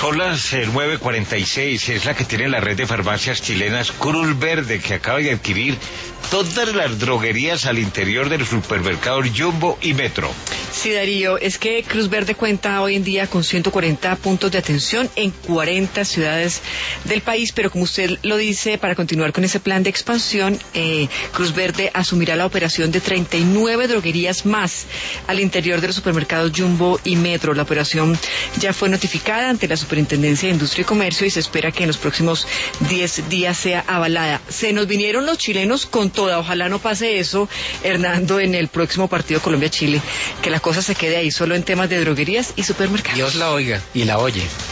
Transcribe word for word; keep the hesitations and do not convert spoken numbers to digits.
Son las eh, nueve cuarenta y seis, es la que tiene la red de farmacias chilenas Cruz Verde, que acaba de adquirir todas las droguerías al interior del supermercado Jumbo y Metro. Sí, Darío, es que Cruz Verde cuenta hoy en día con ciento cuarenta puntos de atención en cuarenta ciudades del país, pero como usted lo dice, para continuar con ese plan de expansión, eh, Cruz Verde asumirá la operación de treinta y nueve droguerías más al interior de los supermercados Jumbo y Metro. La operación ya fue notificada ante la Superintendencia de Industria y Comercio y se espera que en los próximos diez días sea avalada. Se nos vinieron los chilenos con toda, ojalá no pase eso, Hernando, en el próximo partido Colombia-Chile, que la cosa se quede ahí solo en temas de droguerías y supermercados. Dios la oiga y la oye.